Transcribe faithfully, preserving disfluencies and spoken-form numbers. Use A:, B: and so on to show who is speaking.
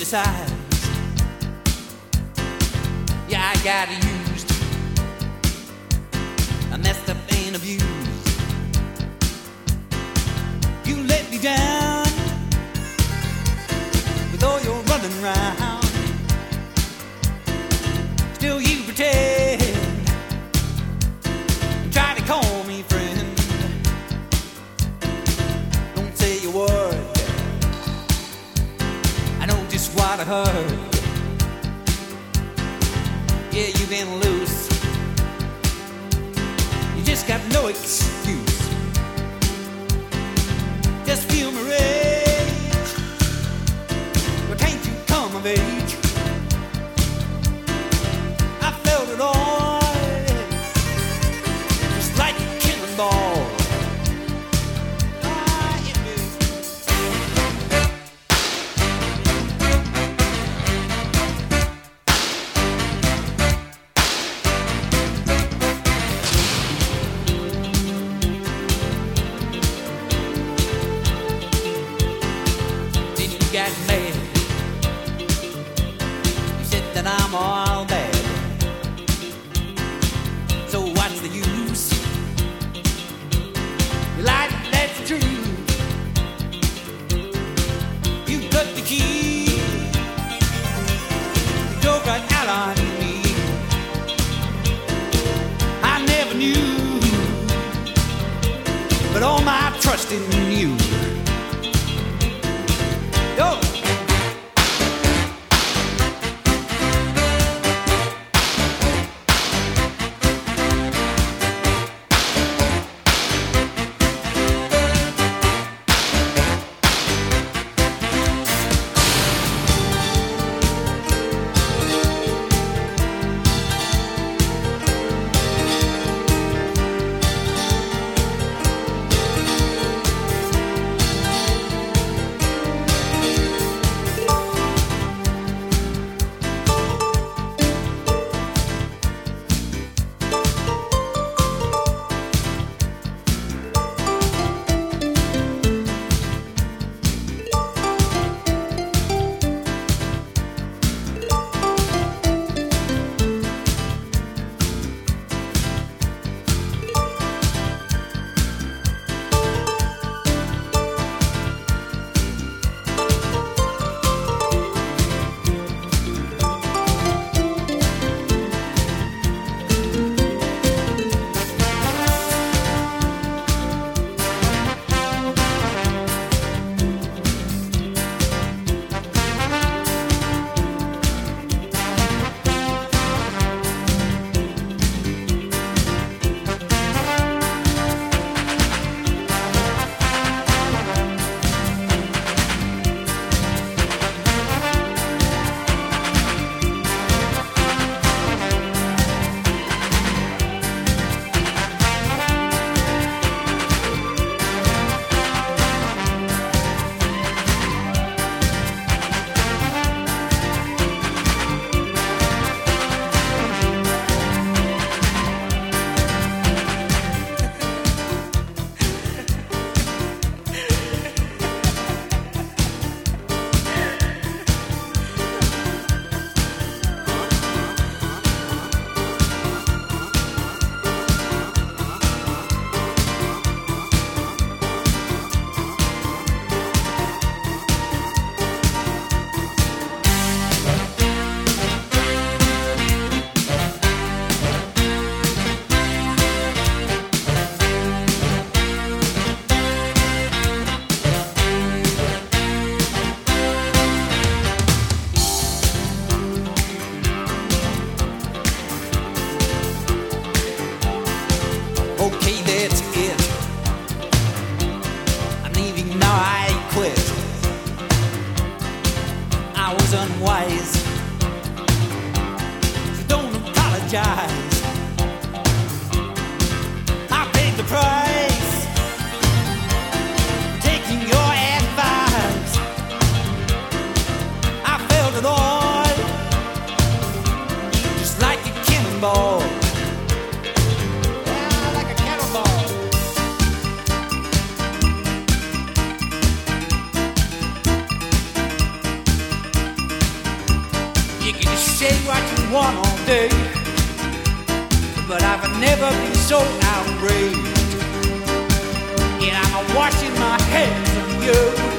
A: size. Yeah, I got used. I messed up and abused. You let me down with all your running around. Still you pretend and try to call me friend. Don't say a word, I know just what I heard. Yeah, you've been loose, you just got no excuse. Just feel my rage, but can't you come of age? I felt it all, just like a cannonball. Got mad. You said that I'm all bad, so what's the use? You lied, that's true. You cut the key, you drove right out on me. I never knew, but all my trust in you. Go! Okay, that's it. I'm leaving now, I quit. I was unwise, so don't apologize. I paid the price, taking your advice. I felt it all, just like a cannonball. say what you want all day, but I've never been so outraged. And I'm washing my hands of you.